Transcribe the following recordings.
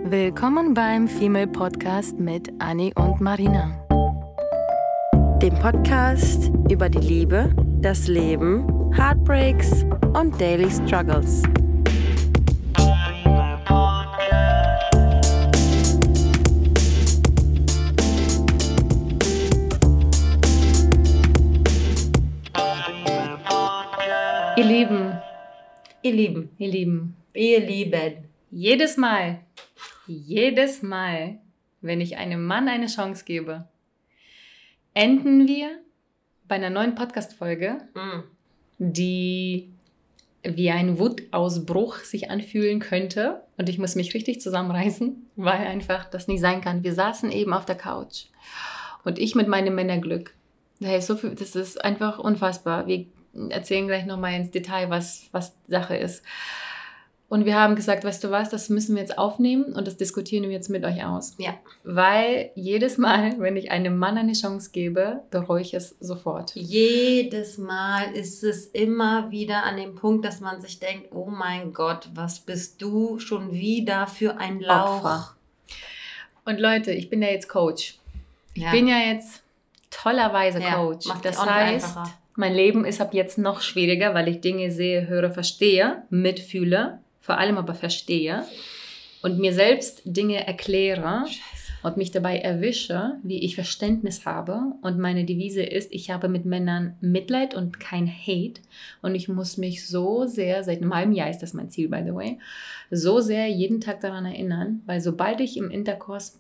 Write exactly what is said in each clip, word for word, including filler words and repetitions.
Willkommen beim Female Podcast mit Anni und Marina. Dem Podcast über die Liebe, das Leben, Heartbreaks und Daily Struggles. Ihr Lieben, Ihr Lieben, ihr Lieben, ihr Lieben. jedes Mal, jedes Mal, wenn ich einem Mann eine Chance gebe, enden wir bei einer neuen Podcast-Folge, Mm. die wie ein Wutausbruch sich anfühlen könnte. Und ich muss mich richtig zusammenreißen, weil einfach das nicht sein kann. Wir saßen eben auf der Couch und ich mit meinem Männerglück. Hey, so viel, das ist einfach unfassbar. Wir erzählen gleich nochmal ins Detail, was, was Sache ist. Und wir haben gesagt, weißt du was, das müssen wir jetzt aufnehmen und das diskutieren wir jetzt mit euch aus. Ja. Weil jedes Mal, wenn ich einem Mann eine Chance gebe, bereue ich es sofort. Jedes Mal ist es immer wieder an dem Punkt, dass man sich denkt, oh mein Gott, was bist du schon wieder für ein Lauch? Opfer. Und Leute, ich bin ja jetzt Coach. Ich Ja. bin ja jetzt tollerweise Ja, Coach. macht Das es auch nicht heißt, einfacher. mein Leben ist ab jetzt noch schwieriger, weil ich Dinge sehe, höre, verstehe, mitfühle, vor allem aber verstehe und mir selbst Dinge erkläre und mich dabei erwische, wie ich Verständnis habe. Und meine Devise ist, ich habe mit Männern Mitleid und kein Hate. Und ich muss mich so sehr, seit einem halben Jahr ist das mein Ziel, by the way, so sehr jeden Tag daran erinnern, weil sobald ich im Interkurs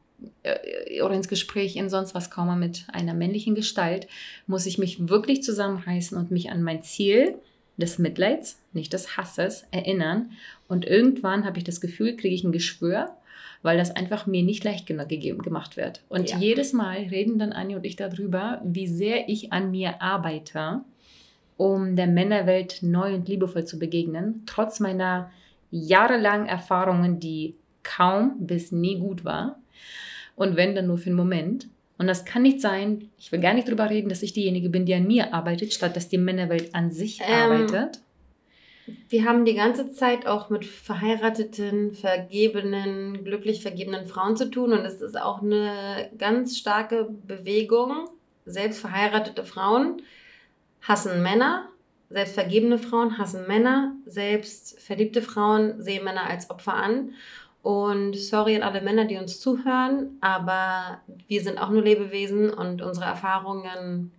äh, oder ins Gespräch in sonst was komme mit einer männlichen Gestalt, muss ich mich wirklich zusammenreißen und mich an mein Ziel des Mitleids, nicht des Hasses, erinnern. Und irgendwann habe ich das Gefühl, kriege ich ein Geschwür, weil das einfach mir nicht leicht genug gegeben, gemacht wird. Und Ja. jedes Mal reden dann Anni und ich darüber, wie sehr ich an mir arbeite, um der Männerwelt neu und liebevoll zu begegnen, trotz meiner jahrelangen Erfahrungen, die kaum bis nie gut war. Und wenn, dann nur für einen Moment. Und das kann nicht sein, ich will gar nicht drüber reden, dass ich diejenige bin, die an mir arbeitet, statt dass die Männerwelt an sich Ähm, arbeitet. Wir haben die ganze Zeit auch mit verheirateten, vergebenen, glücklich vergebenen Frauen zu tun. Und es ist auch eine ganz starke Bewegung. Selbst verheiratete Frauen hassen Männer. Selbst vergebene Frauen hassen Männer. Selbst verliebte Frauen sehen Männer als Opfer an. Und sorry an alle Männer, die uns zuhören, aber wir sind auch nur Lebewesen und unsere Erfahrungen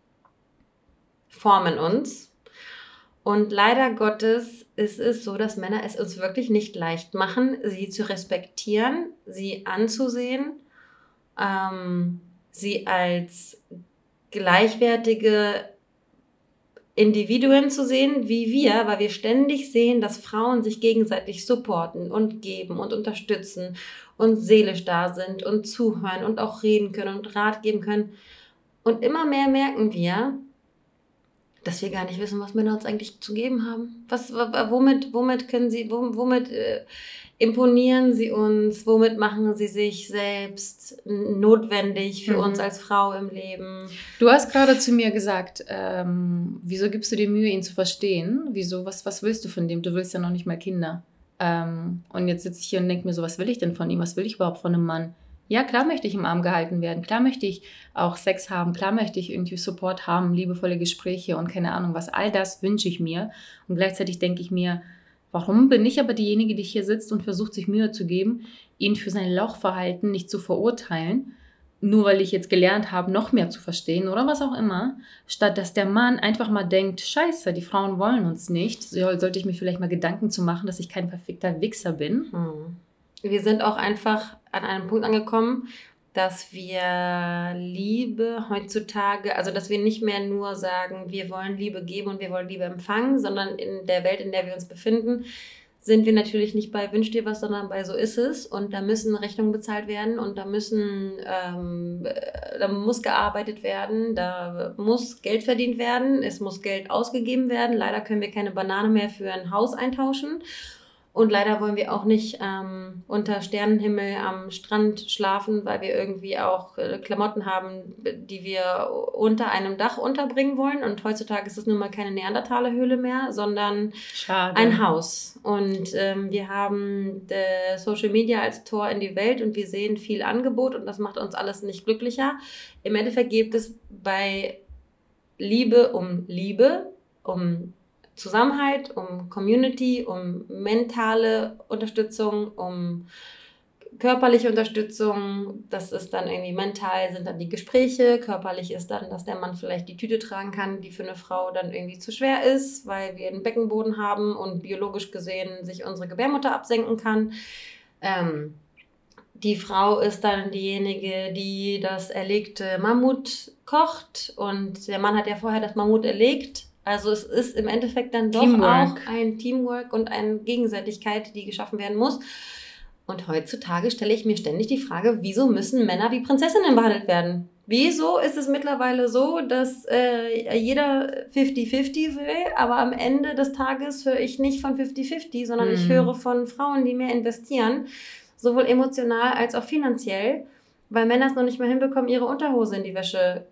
formen uns. Und leider Gottes ist es so, dass Männer es uns wirklich nicht leicht machen, sie zu respektieren, sie anzusehen, ähm, sie als gleichwertige Individuen zu sehen wie wir, weil wir ständig sehen, dass Frauen sich gegenseitig supporten und geben und unterstützen und seelisch da sind und zuhören und auch reden können und Rat geben können. Und immer mehr merken wir, dass wir gar nicht wissen, was Männer uns eigentlich zu geben haben. Was, womit, womit können sie, womit äh, imponieren sie uns, womit machen sie sich selbst notwendig für Mhm. uns als Frau im Leben? Du hast gerade zu mir gesagt, ähm, wieso gibst du dir Mühe, ihn zu verstehen? Wieso, was, was willst du von dem? Du willst ja noch nicht mal Kinder. Ähm, und jetzt sitze ich hier und denke mir so, was will ich denn von ihm? Was will ich überhaupt von einem Mann? Ja, klar möchte ich im Arm gehalten werden. Klar möchte ich auch Sex haben. Klar möchte ich irgendwie Support haben, liebevolle Gespräche und keine Ahnung was. All das wünsche ich mir. Und gleichzeitig denke ich mir, warum bin ich aber diejenige, die hier sitzt und versucht, sich Mühe zu geben, ihn für sein Lauchverhalten nicht zu verurteilen, nur weil ich jetzt gelernt habe, noch mehr zu verstehen oder was auch immer, statt dass der Mann einfach mal denkt, scheiße, die Frauen wollen uns nicht, so, sollte ich mir vielleicht mal Gedanken zu machen, dass ich kein perfekter Wichser bin. Hm. Wir sind auch einfach an einem Punkt angekommen, dass wir Liebe heutzutage, also dass wir nicht mehr nur sagen, wir wollen Liebe geben und wir wollen Liebe empfangen, sondern in der Welt, in der wir uns befinden, sind wir natürlich nicht bei Wünsch dir was, sondern bei So ist es. Und da müssen Rechnungen bezahlt werden und da müssen, ähm, da muss gearbeitet werden, da muss Geld verdient werden, es muss Geld ausgegeben werden. Leider können wir keine Banane mehr für ein Haus eintauschen. Und leider wollen wir auch nicht ähm, unter Sternenhimmel am Strand schlafen, weil wir irgendwie auch äh, Klamotten haben, die wir unter einem Dach unterbringen wollen. Und heutzutage ist es nun mal keine Neandertaler-Höhle mehr, sondern Schade. ein Haus. Und ähm, wir haben äh, Social Media als Tor in die Welt und wir sehen viel Angebot und das macht uns alles nicht glücklicher. Im Endeffekt geht es bei Liebe um Liebe, um Zusammenhalt, um Community, um mentale Unterstützung, um körperliche Unterstützung. Das ist dann irgendwie mental, sind dann die Gespräche. Körperlich ist dann, dass der Mann vielleicht die Tüte tragen kann, die für eine Frau dann irgendwie zu schwer ist, weil wir einen Beckenboden haben und biologisch gesehen sich unsere Gebärmutter absenken kann. Ähm, die Frau ist dann diejenige, die das erlegte Mammut kocht und der Mann hat ja vorher das Mammut erlegt. Also es ist im Endeffekt dann doch Teamwork. auch ein Teamwork und eine Gegenseitigkeit, die geschaffen werden muss. Und heutzutage stelle ich mir ständig die Frage, wieso müssen Männer wie Prinzessinnen behandelt werden? Wieso ist es mittlerweile so, dass äh, jeder fünfzig fünfzig will, aber am Ende des Tages höre ich nicht von fünfzig fünfzig, sondern Mhm. ich höre von Frauen, die mehr investieren, sowohl emotional als auch finanziell, weil Männer es noch nicht mal hinbekommen, ihre Unterhose in die Wäschekammer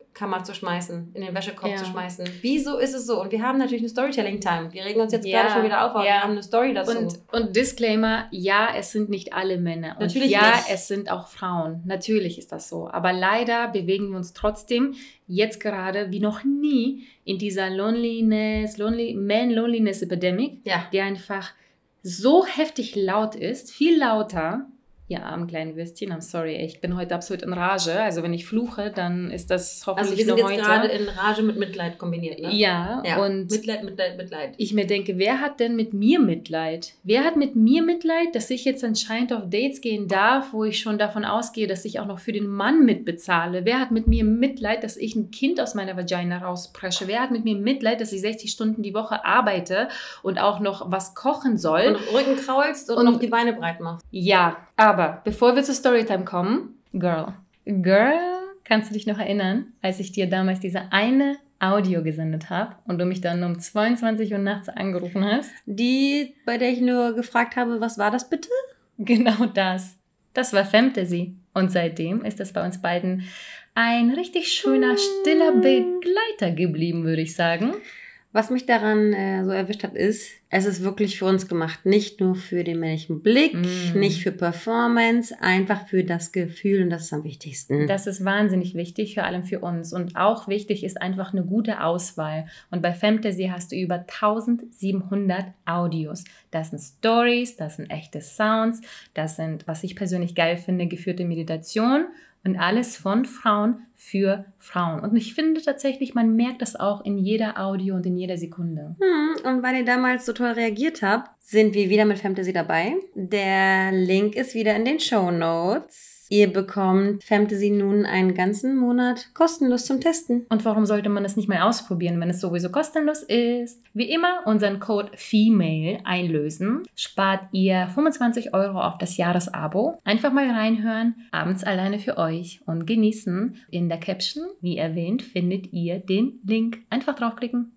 zu schmeißen, in den Wäschekorb Ja. zu schmeißen. Wieso ist es so? Und wir haben natürlich eine Storytelling-Time. Wir regen uns jetzt Ja, gerade schon wieder auf, aber ja. wir haben eine Story dazu. Und, und Disclaimer, ja, es sind nicht alle Männer. Und Natürlich ja, nicht. es sind auch Frauen. Natürlich ist das so. Aber leider bewegen wir uns trotzdem jetzt gerade wie noch nie in dieser Loneliness, Lonely, Man-Loneliness Epidemic, ja. die einfach so heftig laut ist, viel lauter. Ja, armen kleinen Würstchen, I'm sorry, ich bin heute absolut in Rage. Also wenn ich fluche, dann ist das hoffentlich Also wir sind nur jetzt heute. gerade in Rage mit Mitleid kombiniert, ne? Ja, Ja, und Mitleid, Mitleid, Mitleid. ich mir denke, wer hat denn mit mir Mitleid? Wer hat mit mir Mitleid, dass ich jetzt anscheinend auf Dates gehen darf, wo ich schon davon ausgehe, dass ich auch noch für den Mann mitbezahle? Wer hat mit mir Mitleid, dass ich ein Kind aus meiner Vagina rauspresche? Wer hat mit mir Mitleid, dass ich sechzig Stunden die Woche arbeite und auch noch was kochen soll? Und Rücken kraulst und, Und- noch die Beine breit machst. Ja, aber bevor wir zur Storytime kommen, Girl, Girl, kannst du dich noch erinnern, als ich dir damals diese eine Audio gesendet habe und du mich dann um zweiundzwanzig Uhr nachts angerufen hast? Die, bei der ich nur gefragt habe, was war das bitte? Genau das. Das war Fantasy. Und seitdem ist das bei uns beiden ein richtig schöner, stiller Begleiter geblieben, würde ich sagen. Was mich daran äh, so erwischt hat, ist, es ist wirklich für uns gemacht. Nicht nur für den männlichen Blick, Mm. nicht für Performance, einfach für das Gefühl und das ist am wichtigsten. Das ist wahnsinnig wichtig, vor allem für uns. Und auch wichtig ist einfach eine gute Auswahl. Und bei Fantasy hast du über eintausendsiebenhundert Audios. Das sind Stories, das sind echte Sounds, das sind, was ich persönlich geil finde, geführte Meditation und alles von Frauen für Frauen. Und ich finde tatsächlich, man merkt das auch in jeder Audio und in jeder Sekunde. Hm, und weil ihr damals so toll reagiert habt, sind wir wieder mit Fantasy dabei. Der Link ist wieder in den Shownotes. Ihr bekommt Fantasy nun einen ganzen Monat kostenlos zum Testen. Und warum sollte man es nicht mal ausprobieren, wenn es sowieso kostenlos ist? Wie immer unseren Code FEMALE einlösen, spart ihr fünfundzwanzig Euro auf das Jahresabo. Einfach mal reinhören, abends alleine für euch und genießen. In der Caption, wie erwähnt, findet ihr den Link. Einfach draufklicken.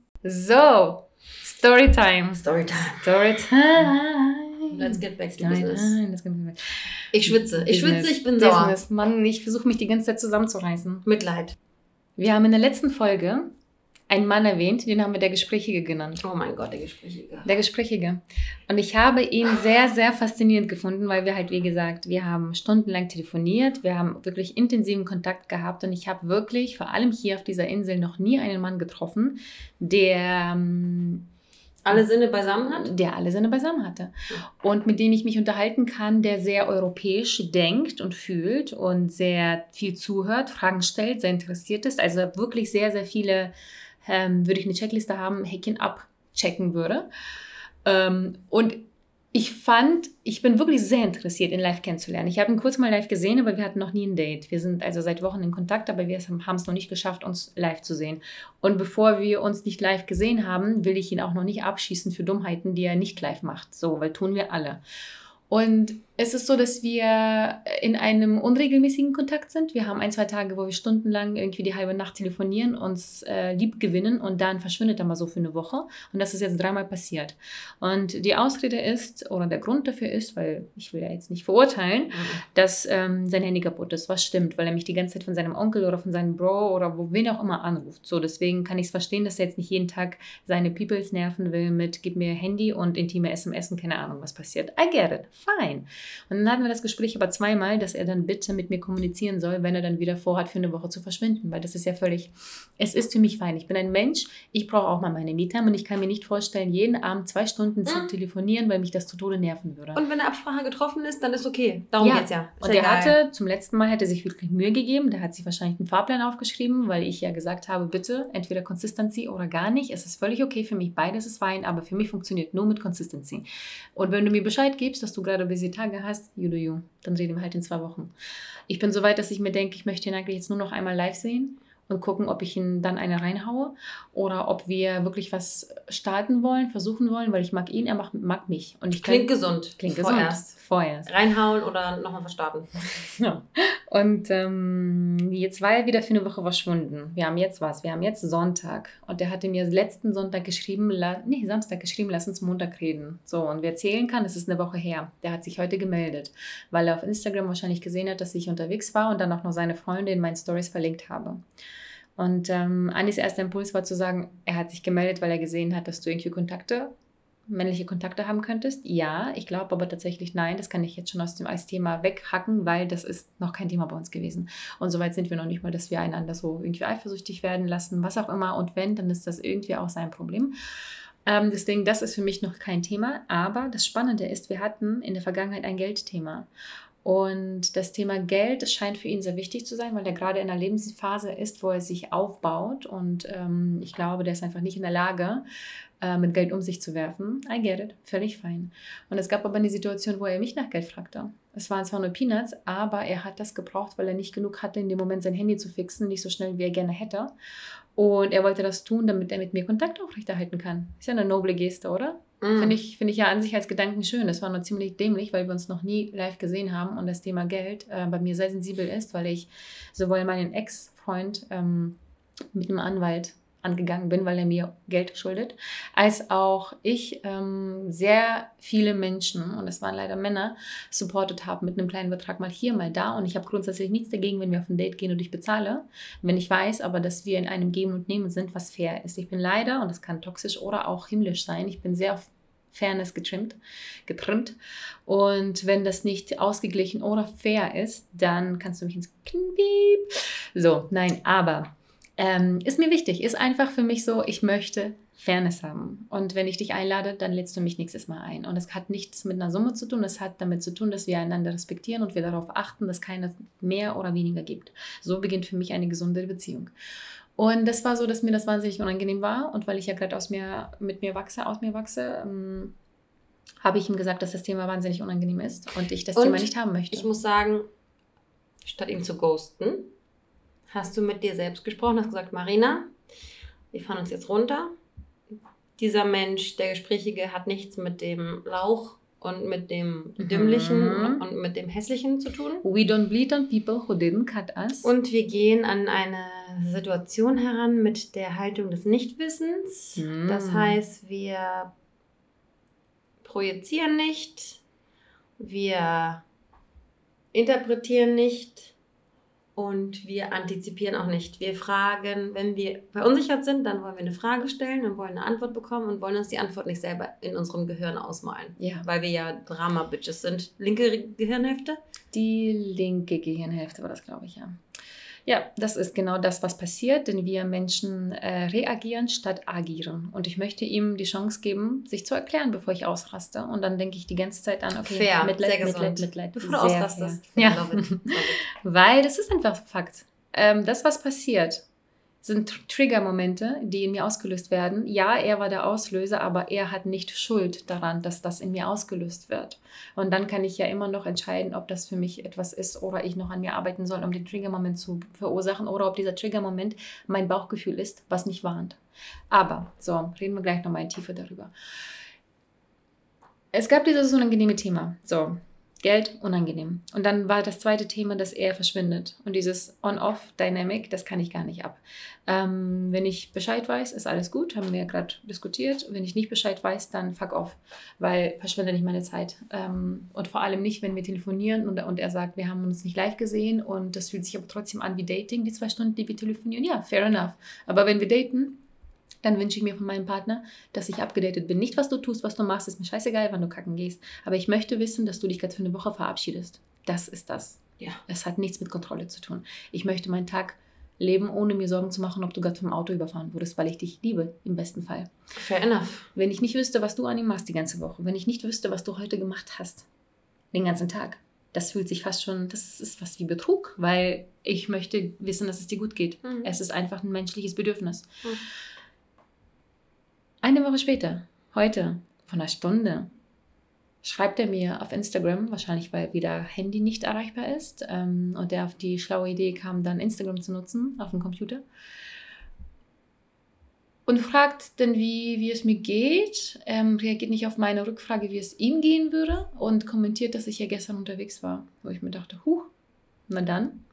So, Storytime. Storytime. Storytime. Let's get back to Storytime. business. Let's get back. Ich schwitze, ich Business. schwitze, ich bin sauer. Business. Mann, ich versuche mich die ganze Zeit zusammenzureißen. Mitleid. Wir haben in der letzten Folge einen Mann erwähnt, den haben wir der Gesprächige genannt. Oh mein Gott, der Gesprächige. Der Gesprächige. Und ich habe ihn sehr, sehr faszinierend gefunden, weil wir halt, wie gesagt, wir haben stundenlang telefoniert, wir haben wirklich intensiven Kontakt gehabt und ich habe wirklich, vor allem hier auf dieser Insel, noch nie einen Mann getroffen, der... ähm, Alle Sinne beisammen hat? der alle Sinne beisammen hatte. Und mit dem ich mich unterhalten kann, der sehr europäisch denkt und fühlt und sehr viel zuhört, Fragen stellt, sehr interessiert ist. Also wirklich sehr, sehr viele, ähm, würde ich eine Checkliste haben, Häkchen abchecken würde. Ähm, und ich fand, ich bin wirklich sehr interessiert, ihn live kennenzulernen. Ich habe ihn kurz mal live gesehen, aber wir hatten noch nie ein Date. Wir sind also seit Wochen in Kontakt, aber wir haben es noch nicht geschafft, uns live zu sehen. Und bevor wir uns nicht live gesehen haben, will ich ihn auch noch nicht abschießen für Dummheiten, die er nicht live macht. So, weil tun wir alle. Und Es ist so, dass wir in einem unregelmäßigen Kontakt sind. Wir haben ein, zwei Tage, wo wir stundenlang irgendwie die halbe Nacht telefonieren, uns äh, lieb gewinnen und dann verschwindet er mal so für eine Woche. Und das ist jetzt dreimal passiert. Und die Ausrede ist, oder der Grund dafür ist, weil ich will ja jetzt nicht verurteilen, mhm. dass ähm, sein Handy kaputt ist, was stimmt, weil er mich die ganze Zeit von seinem Onkel oder von seinem Bro oder wo wen auch immer anruft. So, deswegen kann ich es verstehen, dass er jetzt nicht jeden Tag seine Peoples nerven will mit gib mir Handy und intime S M S und keine Ahnung, was passiert. I get it, fine. Und dann hatten wir das Gespräch aber zweimal, dass er dann bitte mit mir kommunizieren soll, wenn er dann wieder vorhat, für eine Woche zu verschwinden. Weil das ist ja völlig, es ist für mich fein. Ich bin ein Mensch, ich brauche auch mal meine Me-Time und ich kann mir nicht vorstellen, jeden Abend zwei Stunden zu mhm. telefonieren, weil mich das zu Tode nerven würde. Und wenn eine Absprache getroffen ist, dann ist okay. Darum ja. geht's ja. Ist und ja er hatte, zum letzten Mal hat er sich wirklich Mühe gegeben, der hat sich wahrscheinlich einen Fahrplan aufgeschrieben, weil ich ja gesagt habe, bitte, entweder Consistency oder gar nicht. Es ist völlig okay für mich, beides ist fein, aber für mich funktioniert nur mit Consistency. Und wenn du mir Bescheid gibst, dass du gerade busy Tage hast, you do you. Dann reden wir halt in zwei Wochen. Ich bin so weit, dass ich mir denke, ich möchte ihn eigentlich jetzt nur noch einmal live sehen und gucken, ob ich ihn dann eine reinhaue oder ob wir wirklich was starten wollen, versuchen wollen, weil ich mag ihn, er mag, mag mich. Und ich kann, klingt gesund. Klingt Vorerst. gesund. Vorerst. Reinhauen oder nochmal verstarten. Ja. Und ähm, jetzt war er wieder für eine Woche verschwunden. Wir haben jetzt was? Wir haben jetzt Sonntag. Und der hatte mir letzten Sonntag geschrieben, la- nee, Samstag geschrieben, lass uns Montag reden. So, und wer zählen kann, das ist eine Woche her. Der hat sich heute gemeldet, weil er auf Instagram wahrscheinlich gesehen hat, dass ich unterwegs war und dann auch noch seine Freunde in meinen Stories verlinkt habe. Und ähm, Anis erster Impuls war zu sagen, er hat sich gemeldet, weil er gesehen hat, dass du irgendwie Kontakte, männliche Kontakte haben könntest. Ja, ich glaube aber tatsächlich nein, das kann ich jetzt schon aus dem als Thema weghacken, weil das ist noch kein Thema bei uns gewesen. Und soweit sind wir noch nicht mal, dass wir einander so irgendwie eifersüchtig werden lassen, was auch immer. Und wenn, dann ist das irgendwie auch sein Problem. Ähm, deswegen, das ist für mich noch kein Thema. Aber das Spannende ist, wir hatten in der Vergangenheit ein Geldthema. Und das Thema Geld, das scheint für ihn sehr wichtig zu sein, weil er gerade in einer Lebensphase ist, wo er sich aufbaut. Und ähm, ich glaube, der ist einfach nicht in der Lage, äh, mit Geld um sich zu werfen. I get it, völlig fein. Und es gab aber eine Situation, wo er mich nach Geld fragte. Es waren zwar nur Peanuts, aber er hat das gebraucht, weil er nicht genug hatte, in dem Moment sein Handy zu fixen, nicht so schnell, wie er gerne hätte. Und er wollte das tun, damit er mit mir Kontakt aufrechterhalten kann. Ist ja eine noble Geste, oder? Mm. Finde ich, finde ich ja an sich als Gedanken schön. Das war nur ziemlich dämlich, weil wir uns noch nie live gesehen haben und das Thema Geld äh, bei mir sehr sensibel ist, weil ich sowohl meinen Ex-Freund ähm, mit einem Anwalt angegangen bin, weil er mir Geld schuldet, als auch ich ähm, sehr viele Menschen, und das waren leider Männer, supportet habe mit einem kleinen Betrag mal hier, mal da. Und ich habe grundsätzlich nichts dagegen, wenn wir auf ein Date gehen und ich bezahle, wenn ich weiß aber, dass wir in einem Geben und Nehmen sind, was fair ist. Ich bin leider, und das kann toxisch oder auch himmlisch sein, ich bin sehr auf Fairness getrimmt, getrimmt. Und wenn das nicht ausgeglichen oder fair ist, dann kannst du mich ins Kniep. So, nein, aber Ähm, ist mir wichtig, ist einfach für mich so, ich möchte Fairness haben. Und wenn ich dich einlade, dann lädst du mich nächstes Mal ein. Und es hat nichts mit einer Summe zu tun, es hat damit zu tun, dass wir einander respektieren und wir darauf achten, dass keiner mehr oder weniger gibt. So beginnt für mich eine gesunde Beziehung. Und das war so, dass mir das wahnsinnig unangenehm war. Und weil ich ja gerade aus mir, mit mir wachse, aus mir wachse, ähm, habe ich ihm gesagt, dass das Thema wahnsinnig unangenehm ist und ich das und Thema nicht haben möchte. Ich muss sagen, statt ihn zu ghosten, hast du mit dir selbst gesprochen, hast gesagt, Marina, wir fahren uns jetzt runter. Dieser Mensch, der Gesprächige, hat nichts mit dem Lauch und mit dem Dümmlichen mhm. und mit dem Hässlichen zu tun. We don't bleed on people who didn't cut us. Und wir gehen an eine Situation heran mit der Haltung des Nichtwissens. Mhm. Das heißt, wir projizieren nicht, wir interpretieren nicht, und wir antizipieren auch nicht. Wir fragen, wenn wir verunsichert sind, dann wollen wir eine Frage stellen und wollen eine Antwort bekommen und wollen uns die Antwort nicht selber in unserem Gehirn ausmalen. Ja. Weil wir ja Drama-Bitches sind. Linke Gehirnhälfte? Die linke Gehirnhälfte war das, glaube ich, ja. Ja, das ist genau das, was passiert, denn wir Menschen äh, reagieren statt agieren. Und ich möchte ihm die Chance geben, sich zu erklären, bevor ich ausraste. Und dann denke ich die ganze Zeit an, okay, fair, Mitleid, sehr gesund. Mitleid, Mitleid. Bevor du ausrastest. Ja, love it. Love it. Weil das ist einfach Fakt. Ähm, das, was passiert, sind Trigger-Momente, die in mir ausgelöst werden. Ja, er war der Auslöser, aber er hat nicht Schuld daran, dass das in mir ausgelöst wird. Und dann kann ich ja immer noch entscheiden, ob das für mich etwas ist oder ich noch an mir arbeiten soll, um den Trigger-Moment zu verursachen oder ob dieser Trigger-Moment mein Bauchgefühl ist, was mich warnt. Aber, so, reden wir gleich nochmal in Tiefe darüber. Es gab dieses unangenehme Thema. So, Geld, unangenehm. Und dann war das zweite Thema, dass er verschwindet. Und dieses On-Off-Dynamic, das kann ich gar nicht ab. Ähm, wenn ich Bescheid weiß, ist alles gut, haben wir gerade diskutiert. Wenn ich nicht Bescheid weiß, dann fuck off, weil verschwende nicht meine Zeit. Ähm, und vor allem nicht, wenn wir telefonieren und, und er sagt, wir haben uns nicht live gesehen und das fühlt sich aber trotzdem an wie Dating, die zwei Stunden, die wir telefonieren. Ja, fair enough. Aber wenn wir daten, dann wünsche ich mir von meinem Partner, dass ich abgedatet bin. Nicht, was du tust, was du machst, ist mir scheißegal, wann du kacken gehst. Aber ich möchte wissen, dass du dich gerade für eine Woche verabschiedest. Das ist das. Ja. Es hat nichts mit Kontrolle zu tun. Ich möchte meinen Tag leben, ohne mir Sorgen zu machen, ob du gerade vom Auto überfahren wurdest, weil ich dich liebe, im besten Fall. Fair enough. Wenn ich nicht wüsste, was du an ihm machst die ganze Woche, wenn ich nicht wüsste, was du heute gemacht hast, den ganzen Tag, das fühlt sich fast schon, das ist was wie Betrug, weil ich möchte wissen, dass es dir gut geht. Mhm. Es ist einfach ein menschliches Bedürfnis. Mhm. Eine Woche später, heute, von einer Stunde, schreibt er mir auf Instagram, wahrscheinlich weil wieder Handy nicht erreichbar ist ähm, und er auf die schlaue Idee kam, dann Instagram zu nutzen auf dem Computer und fragt dann, wie, wie es mir geht, ähm, reagiert nicht auf meine Rückfrage, wie es ihm gehen würde und kommentiert, dass ich ja gestern unterwegs war, wo ich mir dachte, huh, na dann.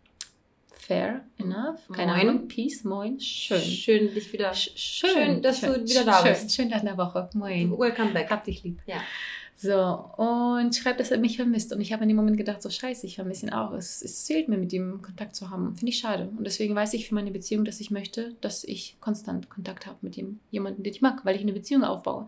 Fair enough. Keine Moin. Ahnung. Peace. Moin. Schön. Schön, dich wieder. Schön, schön dass schön, du wieder da schön, bist. Schön nach einer Woche. Moin. Welcome back. Hab dich lieb. Ja. So, und schreibt, dass er mich vermisst. Und ich habe in dem Moment gedacht, so scheiße, ich vermisse ihn auch. Es, es zählt mir, mit ihm Kontakt zu haben. Finde ich schade. Und deswegen weiß ich für meine Beziehung, dass ich möchte, dass ich konstant Kontakt habe mit ihm. Jemanden, den ich mag, weil ich eine Beziehung aufbaue.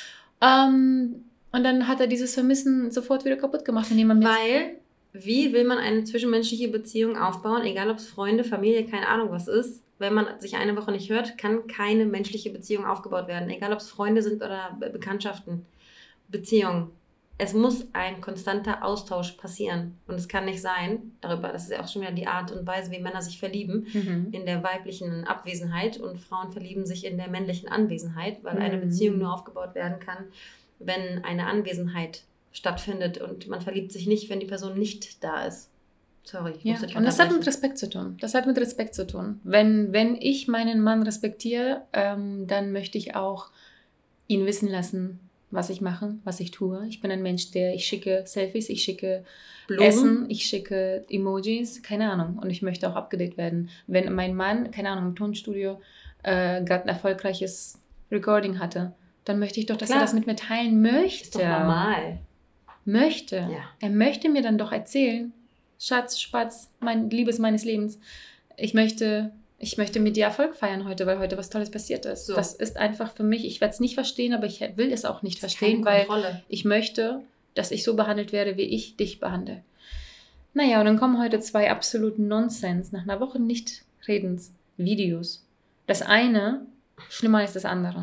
Ähm, und dann hat er dieses Vermissen sofort wieder kaputt gemacht. Wenn jemand weil... Wie will man eine zwischenmenschliche Beziehung aufbauen, egal ob es Freunde, Familie, keine Ahnung was ist. Wenn man sich eine Woche nicht hört, kann keine menschliche Beziehung aufgebaut werden. Egal ob es Freunde sind oder Bekanntschaften, Beziehungen. Es muss ein konstanter Austausch passieren. Und es kann nicht sein, darüber, das ist ja auch schon wieder die Art und Weise, wie Männer sich verlieben, mhm. in der weiblichen Abwesenheit und Frauen verlieben sich in der männlichen Anwesenheit, weil mhm. eine Beziehung nur aufgebaut werden kann, wenn eine Anwesenheit stattfindet und man verliebt sich nicht, wenn die Person nicht da ist. Sorry, ich ja. muss dich Und das hat mit Respekt zu tun. Das hat mit Respekt zu tun. Wenn, wenn ich meinen Mann respektiere, ähm, dann möchte ich auch ihn wissen lassen, was ich mache, was ich tue. Ich bin ein Mensch, der, ich schicke Selfies, ich schicke Blumen. Essen, ich schicke Emojis, keine Ahnung. Und ich möchte auch abgedatet werden. Wenn mein Mann, keine Ahnung, im Tonstudio äh, gerade ein erfolgreiches Recording hatte, dann möchte ich doch, dass Klar. er das mit mir teilen möchte. Ist doch normal. Möchte. Ja. Er möchte mir dann doch erzählen, Schatz, Spatz, mein Liebes meines Lebens, ich möchte, ich möchte mit dir Erfolg feiern heute, weil heute was Tolles passiert ist. So. Das ist einfach für mich, ich werde es nicht verstehen, aber ich will es auch nicht verstehen, weil ich möchte, dass ich so behandelt werde, wie ich dich behandle. Naja, und dann kommen heute zwei absoluten Nonsens, nach einer Woche nicht Redens, Videos. Das eine, schlimmer als das andere.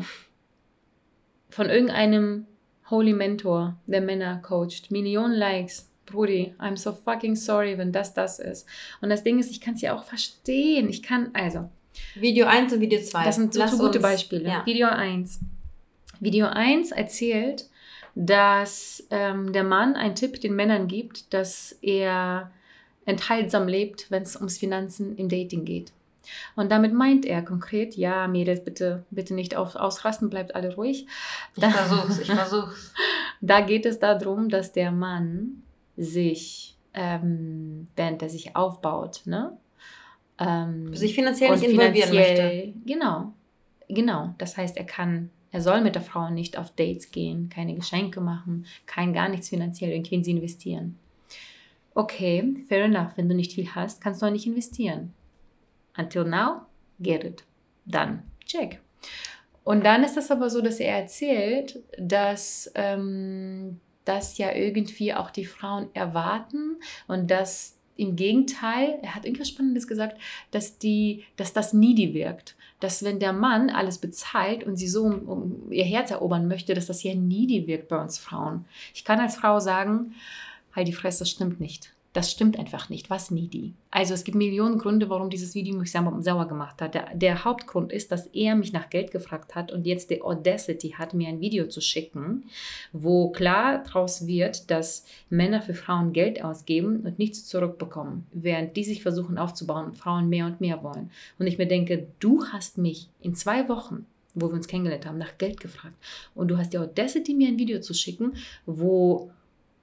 Von irgendeinem Holy Mentor, der Männer coacht. Millionen Likes. Brudi, I'm so fucking sorry, wenn das das ist. Und das Ding ist, ich kann es ja auch verstehen. Ich kann, also. Video eins und Video zwei. Das sind so, so gute Beispiele. Ja. Video eins. Video eins erzählt, dass ähm, der Mann einen Tipp den Männern gibt, dass er enthaltsam lebt, wenn es ums Finanzen im Dating geht. Und damit meint er konkret, ja, Mädels, bitte, bitte nicht auf, ausrasten, bleibt alle ruhig. Ich da, versuch's, ich versuch's. Da geht es darum, dass der Mann sich, ähm, während er sich aufbaut, ne? Ähm, sich finanziell nicht involvieren möchte. Genau, genau. Das heißt, er kann, er soll mit der Frau nicht auf Dates gehen, keine Geschenke machen, kein gar nichts finanziell irgendwie in sie investieren. Okay, fair enough. Wenn du nicht viel hast, kannst du auch nicht investieren. Until now, get it. Dann, check. Und dann ist das aber so, dass er erzählt, dass ähm, das ja irgendwie auch die Frauen erwarten und dass im Gegenteil, er hat irgendwas Spannendes gesagt, dass, die, dass das needy wirkt. Dass wenn der Mann alles bezahlt und sie so um, um ihr Herz erobern möchte, dass das ja needy wirkt bei uns Frauen. Ich kann als Frau sagen, halt die Fresse, das stimmt nicht. Das stimmt einfach nicht. Was needy? Also es gibt Millionen Gründe, warum dieses Video mich sauer gemacht hat. Der, der Hauptgrund ist, dass er mich nach Geld gefragt hat und jetzt die Audacity hat, mir ein Video zu schicken, wo klar daraus wird, dass Männer für Frauen Geld ausgeben und nichts zurückbekommen, während die sich versuchen aufzubauen und Frauen mehr und mehr wollen. Und ich mir denke, du hast mich in zwei Wochen, wo wir uns kennengelernt haben, nach Geld gefragt und du hast die Audacity, mir ein Video zu schicken, wo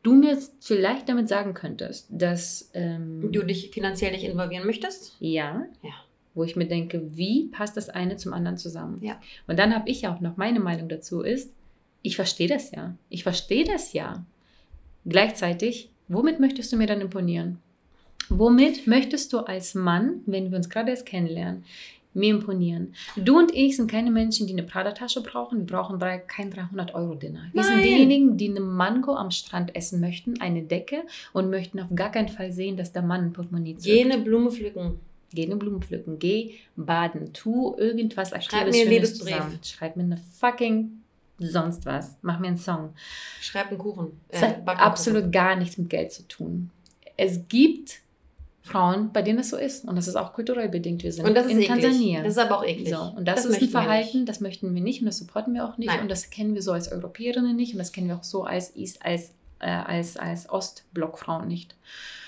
du mir vielleicht damit sagen könntest, dass... Ähm, du dich finanziell nicht involvieren möchtest? Ja. Ja. Wo ich mir denke, wie passt das eine zum anderen zusammen? Ja. Und dann habe ich ja auch noch, meine Meinung dazu ist, ich verstehe das ja. Ich verstehe das ja. Gleichzeitig, womit möchtest du mir dann imponieren? Womit möchtest du als Mann, wenn wir uns gerade erst kennenlernen, mir imponieren? Du und ich sind keine Menschen, die eine Prada-Tasche brauchen. Wir brauchen drei, kein dreihundert-Euro-Dinner. Wir Nein. sind diejenigen, die eine Mango am Strand essen möchten, eine Decke und möchten auf gar keinen Fall sehen, dass der Mann ein Portemonnaie zückt. Geh eine Blume pflücken. Geh eine Blume pflücken. Geh baden. Tu irgendwas Schreib mir einen Liebesbrief. Zusammen. Schreib mir eine fucking sonst was. Mach mir einen Song. Schreib einen Kuchen. Es äh, hat absolut gar nichts mit Geld zu tun. Es gibt Frauen, bei denen das so ist. Und das ist auch kulturell bedingt. Wir sind und das ist in eklig. Tansania. Das ist aber auch eklig. So, und das, das ist ein Verhalten, das möchten wir nicht und das supporten wir auch nicht. Nein. Und das kennen wir so als Europäerinnen nicht und das kennen wir auch so als, als, äh, als, als Ostblockfrauen nicht.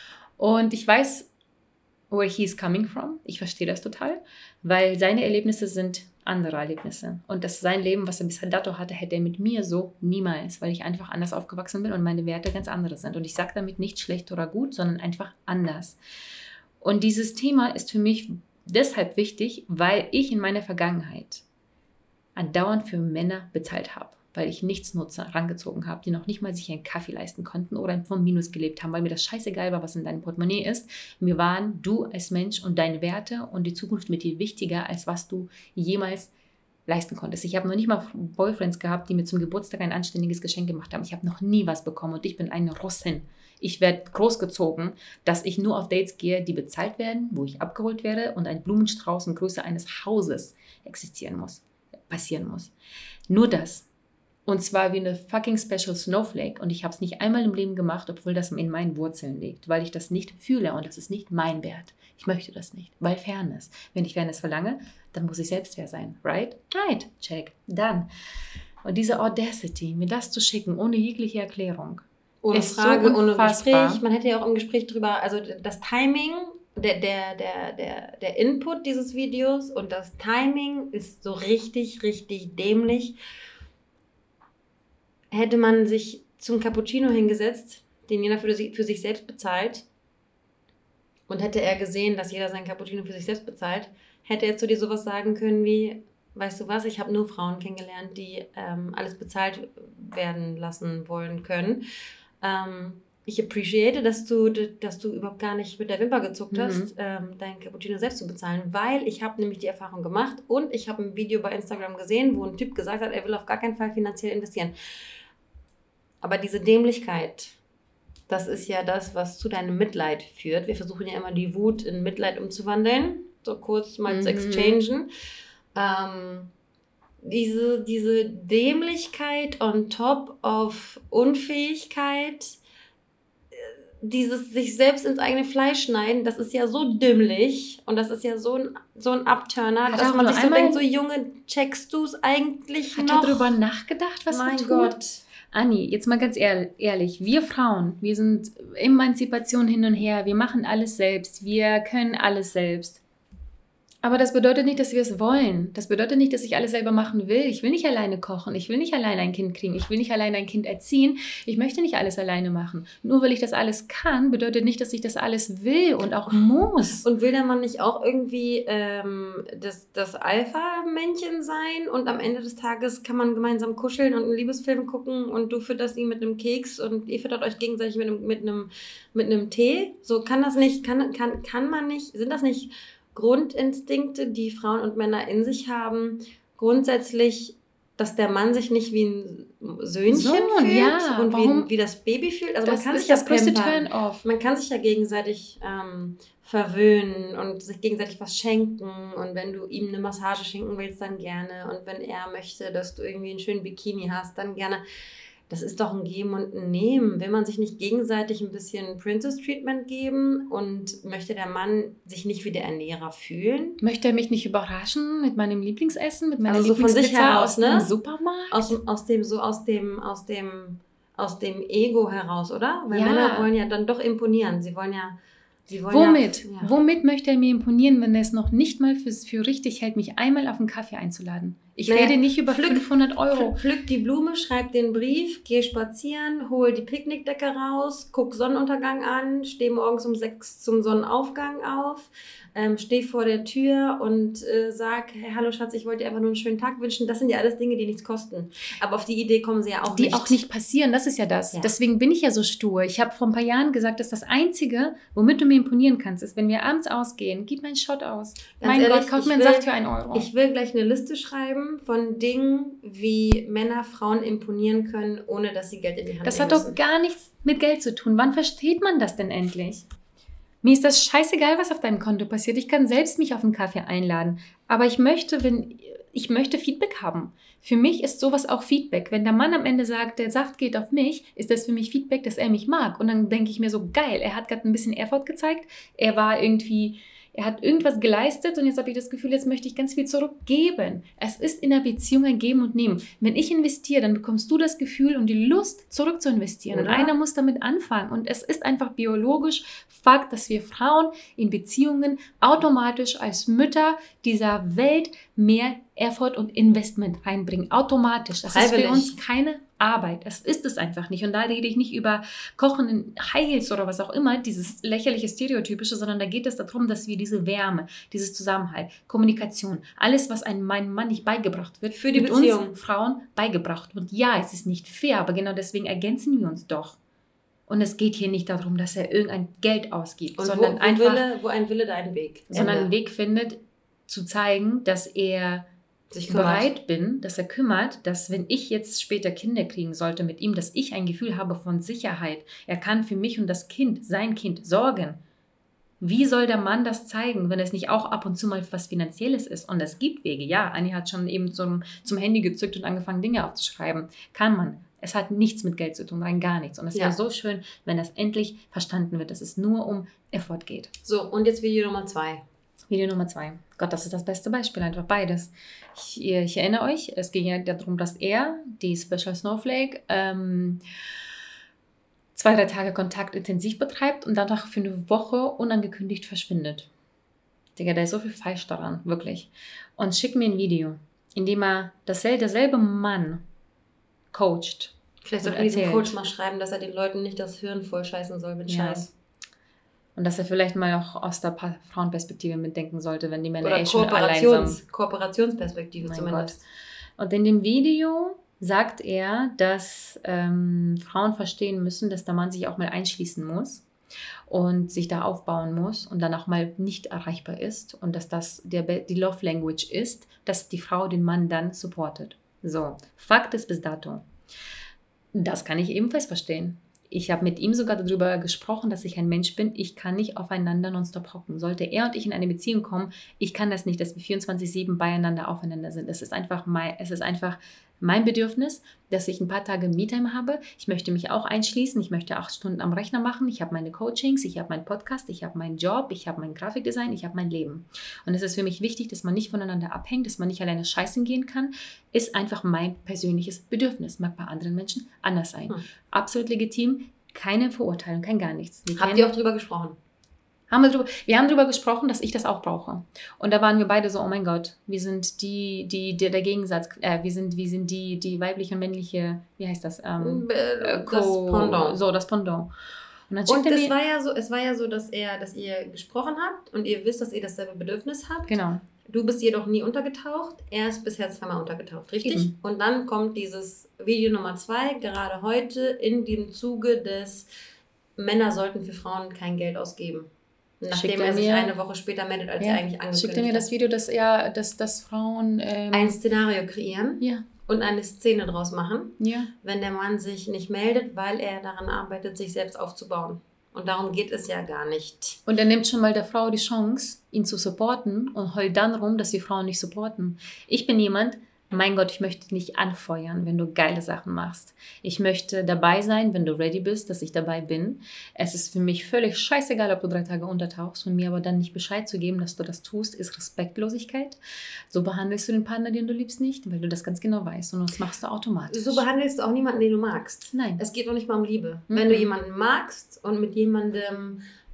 Und ich weiß, where he is coming from. Ich verstehe das total, weil seine Erlebnisse sind andere Erlebnisse. Und das sein Leben, was er bis dato hatte, hätte er mit mir so niemals, weil ich einfach anders aufgewachsen bin und meine Werte ganz andere sind. Und ich sage damit nicht schlecht oder gut, sondern einfach anders. Und dieses Thema ist für mich deshalb wichtig, weil ich in meiner Vergangenheit andauernd für Männer bezahlt habe, weil ich Nichtsnutzer rangezogen habe, die noch nicht mal sich einen Kaffee leisten konnten oder vom Minus gelebt haben, weil mir das scheißegal war, was in deinem Portemonnaie ist. Mir waren du als Mensch und deine Werte und die Zukunft mit dir wichtiger, als was du jemals leisten konntest. Ich habe noch nicht mal Boyfriends gehabt, die mir zum Geburtstag ein anständiges Geschenk gemacht haben. Ich habe noch nie was bekommen und ich bin eine Russin. Ich werde großgezogen, dass ich nur auf Dates gehe, die bezahlt werden, wo ich abgeholt werde und ein Blumenstrauß in Größe eines Hauses existieren muss, passieren muss. Nur das. Und zwar wie eine fucking Special Snowflake. Und ich habe es nicht einmal im Leben gemacht, obwohl das in meinen Wurzeln liegt, weil ich das nicht fühle und das ist nicht mein Wert. Ich möchte das nicht, weil Fairness. Wenn ich Fairness verlange, dann muss ich selbst fair sein. Right? Right. Check. Dann. Und diese Audacity, mir das zu schicken, ohne jegliche Erklärung. Ohne Frage, so ohne Gespräch. Man hätte ja auch im Gespräch drüber, also das Timing, der, der, der, der, der Input dieses Videos und das Timing ist so richtig, richtig dämlich. Hätte man sich zum Cappuccino hingesetzt, den jeder für, für sich selbst bezahlt, und hätte er gesehen, dass jeder sein Cappuccino für sich selbst bezahlt, hätte er zu dir sowas sagen können wie, weißt du was, ich habe nur Frauen kennengelernt, die ähm, alles bezahlt werden lassen wollen können. Ähm, ich appreciate, dass du, dass du überhaupt gar nicht mit der Wimper gezuckt mhm. hast, ähm, dein Cappuccino selbst zu bezahlen, weil ich habe nämlich die Erfahrung gemacht und ich habe ein Video bei Instagram gesehen, wo ein Typ gesagt hat, er will auf gar keinen Fall finanziell investieren. Aber diese Dämlichkeit, das ist ja das, was zu deinem Mitleid führt. Wir versuchen ja immer die Wut in Mitleid umzuwandeln, so kurz mal mhm. zu exchangen. Ähm, diese, diese Dämlichkeit on top of Unfähigkeit, dieses sich selbst ins eigene Fleisch schneiden, das ist ja so dümmlich und das ist ja so ein, so ein Upturner, dass man sich so denkt, so Junge, checkst du es eigentlich hat noch? Hat er darüber nachgedacht, was mein er tut? Gott. Anni, jetzt mal ganz ehrlich, wir Frauen, wir sind Emanzipation hin und her, wir machen alles selbst, wir können alles selbst. Aber das bedeutet nicht, dass wir es wollen. Das bedeutet nicht, dass ich alles selber machen will. Ich will nicht alleine kochen. Ich will nicht alleine ein Kind kriegen. Ich will nicht alleine ein Kind erziehen. Ich möchte nicht alles alleine machen. Nur weil ich das alles kann, bedeutet nicht, dass ich das alles will und auch muss. Und will der Mann nicht auch irgendwie ähm, das, das Alpha-Männchen sein? Und am Ende des Tages kann man gemeinsam kuscheln und einen Liebesfilm gucken und du fütterst ihn mit einem Keks und ihr füttert euch gegenseitig mit einem, mit einem, mit einem Tee? So kann das nicht, kann, kann, kann man nicht, sind das nicht Grundinstinkte, die Frauen und Männer in sich haben, grundsätzlich, dass der Mann sich nicht wie ein Söhnchen so, fühlt ja, und wie, wie das Baby fühlt. Also das man kann ist sich das größte Turn-off. Man kann sich ja gegenseitig ähm, verwöhnen und sich gegenseitig was schenken und wenn du ihm eine Massage schenken willst, dann gerne und wenn er möchte, dass du irgendwie einen schönen Bikini hast, dann gerne. Das ist doch ein Geben und ein Nehmen. Will man sich nicht gegenseitig ein bisschen Princess-Treatment geben und möchte der Mann sich nicht wie der Ernährer fühlen? Möchte er mich nicht überraschen mit meinem Lieblingsessen, mit meiner also so Lieblingspizza aus ne? dem Supermarkt? Aus, aus dem, so aus dem, aus dem, aus dem Ego heraus, oder? Weil ja. Männer wollen ja dann doch imponieren. Sie wollen ja... Sie wollen Womit? Ja, ja. Womit möchte er mir imponieren, wenn er es noch nicht mal für, für richtig hält, mich einmal auf einen Kaffee einzuladen? Ich Naja, rede nicht über pflück- fünfhundert Euro. Pflück die Blume, schreib den Brief, geh spazieren, hol die Picknickdecke raus, guck Sonnenuntergang an, steh morgens um sechs zum Sonnenaufgang auf, ähm, steh vor der Tür und äh, sag, hey, hallo Schatz, ich wollte dir einfach nur einen schönen Tag wünschen. Das sind ja alles Dinge, die nichts kosten. Aber auf die Idee kommen sie ja auch Die nicht. auch nicht passieren, das ist ja das. Ja. Deswegen bin ich ja so stur. Ich habe vor ein paar Jahren gesagt, dass das Einzige, womit du mir imponieren kannst, ist, wenn wir abends ausgehen, gib mir einen Shot aus. Ganz mein ehrlich, Gott, kauf ich mir einen will- Saft für einen Euro. Ich will gleich eine Liste schreiben von Dingen, wie Männer Frauen imponieren können, ohne dass sie Geld in die Hand Das nehmen hat doch müssen. gar nichts mit Geld zu tun. Wann versteht man das denn endlich? Mir ist das scheißegal, was auf deinem Konto passiert. Ich kann selbst mich auf einen Kaffee einladen. Aber ich möchte, wenn, ich möchte Feedback haben. Für mich ist sowas auch Feedback. Wenn der Mann am Ende sagt, der Saft geht auf mich, ist das für mich Feedback, dass er mich mag. Und dann denke ich mir so, geil, er hat gerade ein bisschen Effort gezeigt. Er war irgendwie... Er hat irgendwas geleistet und jetzt habe ich das Gefühl, jetzt möchte ich ganz viel zurückgeben. Es ist in der Beziehung ein Geben und Nehmen. Wenn ich investiere, dann bekommst du das Gefühl und die Lust, zurück zu investieren. Oder? Und einer muss damit anfangen. Und es ist einfach biologisch Fakt, dass wir Frauen in Beziehungen automatisch als Mütter dieser Welt mehr Effort und Investment reinbringen. Automatisch. Das ist für Freiwillig. uns keine Arbeit. Das ist es einfach nicht. Und da rede ich nicht über Kochen in High Heels oder was auch immer, dieses lächerliche Stereotypische, sondern da geht es darum, dass wir diese Wärme, dieses Zusammenhalt, Kommunikation, alles, was einem meinem Mann nicht beigebracht wird, Für die mit Beziehung. uns Frauen beigebracht. Und ja, es ist nicht fair, aber genau deswegen ergänzen wir uns doch. Und es geht hier nicht darum, dass er irgendein Geld ausgibt, Und wo, sondern wo, einfach, Wille, wo ein Wille, da ein Weg. sondern einen Ende. Weg findet, zu zeigen, dass er Sich kümmert. bereit bin, dass er kümmert, dass wenn ich jetzt später Kinder kriegen sollte mit ihm, dass ich ein Gefühl habe von Sicherheit. Er kann für mich und das Kind, sein Kind, sorgen. Wie soll der Mann das zeigen, wenn es nicht auch ab und zu mal was Finanzielles ist? Und es gibt Wege. Ja, Anni hat schon eben zum, zum Handy gezückt und angefangen, Dinge aufzuschreiben. Kann man. Es hat nichts mit Geld zu tun, rein gar nichts. Und es Ja. wäre so schön, wenn das endlich verstanden wird, dass es nur um Effort geht. So, und jetzt Video Nummer zwei. Video Nummer zwei. Gott, das ist das beste Beispiel, einfach beides. Ich, ich erinnere euch, es ging ja darum, dass er, die Special Snowflake, ähm, zwei, drei Tage Kontakt intensiv betreibt und danach für eine Woche unangekündigt verschwindet. Digga, da ist so viel falsch daran, wirklich. Und schickt mir ein Video, in dem er dasselbe, derselbe Mann coacht. Vielleicht Und sollte diesem erzählt. Coach mal schreiben, dass er den Leuten nicht das Hirn vollscheißen soll mit Ja. Scheiß. Und dass er vielleicht mal auch aus der Pa- Frauenperspektive mitdenken sollte, wenn die Männer Oder eh schon alleinsam... Kooperations, Kooperationsperspektive Mein zumindest. Und in dem Video sagt er, dass ähm, Frauen verstehen müssen, dass der Mann sich auch mal einschließen muss und sich da aufbauen muss und dann auch mal nicht erreichbar ist und dass das der, Be- die Love Language ist, dass die Frau den Mann dann supportet. So, Fakt ist bis dato. Das kann ich ebenfalls verstehen. Ich habe mit ihm sogar darüber gesprochen, dass ich ein Mensch bin. Ich kann nicht aufeinander nonstop hocken. Sollte er und ich in eine Beziehung kommen, ich kann das nicht, dass wir vierundzwanzig sieben beieinander aufeinander sind. Es ist einfach mein, es ist einfach mein Bedürfnis, dass ich ein paar Tage Me-Time habe. Ich möchte mich auch einschließen. Ich möchte acht Stunden am Rechner machen. Ich habe meine Coachings, ich habe meinen Podcast, ich habe meinen Job, ich habe mein Grafikdesign, ich habe mein Leben. Und es ist für mich wichtig, dass man nicht voneinander abhängt, dass man nicht alleine scheißen gehen kann. Ist einfach mein persönliches Bedürfnis. Mag bei anderen Menschen anders sein. Hm. Absolut legitim. Keine Verurteilung, kein gar nichts. Wir Habt kennen- ihr auch drüber gesprochen? haben wir, drüber, wir haben darüber gesprochen, dass ich das auch brauche. Und da waren wir beide so, oh mein Gott, wir sind die, die, der, der Gegensatz, äh, wir sind, wir sind die, die weibliche und männliche, wie heißt das? Ähm, äh, das Co- Pendant. So, das Pendant. Und dann Und schickt er es mir, war ja so, es war ja so, dass er, dass ihr gesprochen habt und ihr wisst, dass ihr dasselbe Bedürfnis habt. genau, Du bist jedoch nie untergetaucht. Er ist bisher zweimal untergetaucht, richtig? Eben. Und dann kommt dieses Video Nummer zwei, gerade heute, in dem Zuge des Männer sollten für Frauen kein Geld ausgeben. Nachdem Schickt er, er sich mir- eine Woche später meldet, als ja, er eigentlich angekündigt schickt er mir das hat. Video, dass er, dass, dass Frauen, ähm, Ein Szenario kreieren ja, und eine Szene draus machen, ja, wenn der Mann sich nicht meldet, weil er daran arbeitet, sich selbst aufzubauen. Und darum geht es ja gar nicht. und er nimmt schon mal der Frau die Chance, ihn zu supporten und heult dann rum, dass die Frauen nicht supporten. Ich bin jemand, mein Gott, ich möchte dich anfeuern, wenn du geile Sachen machst. Ich möchte dabei sein, wenn du ready bist, dass ich dabei bin. Es ist für mich völlig scheißegal, ob du drei Tage untertauchst und mir aber dann nicht Bescheid zu geben, dass du das tust, ist Respektlosigkeit. So behandelst du den Partner, den du liebst, nicht, weil du das ganz genau weißt und das machst du automatisch. So behandelst du auch niemanden, den du magst. Nein. Es geht doch nicht mal um Liebe. Mhm. Wenn du jemanden magst und mit jemandem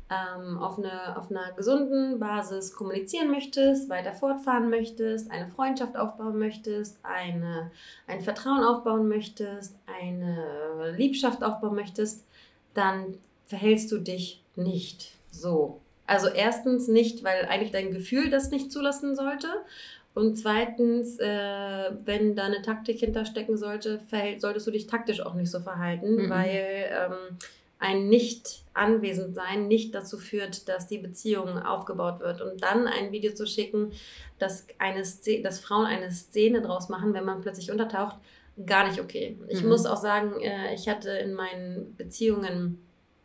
ähm, auf, eine, auf einer gesunden Basis kommunizieren möchtest, weiter fortfahren möchtest, eine Freundschaft aufbauen möchtest, eine, ein Vertrauen aufbauen möchtest, eine Liebschaft aufbauen möchtest, dann verhältst du dich nicht so. Also erstens nicht, weil eigentlich dein Gefühl das nicht zulassen sollte. Und zweitens, äh, wenn da eine Taktik hinterstecken sollte, verhält, solltest du dich taktisch auch nicht so verhalten, mhm. weil ähm, ein Nicht-Anwesend-Sein nicht dazu führt, dass die Beziehung aufgebaut wird. Und dann ein Video zu schicken, dass, eine Szene, dass Frauen eine Szene draus machen, wenn man plötzlich untertaucht, gar nicht okay. Ich mhm. muss auch sagen, äh, ich hatte in meinen Beziehungen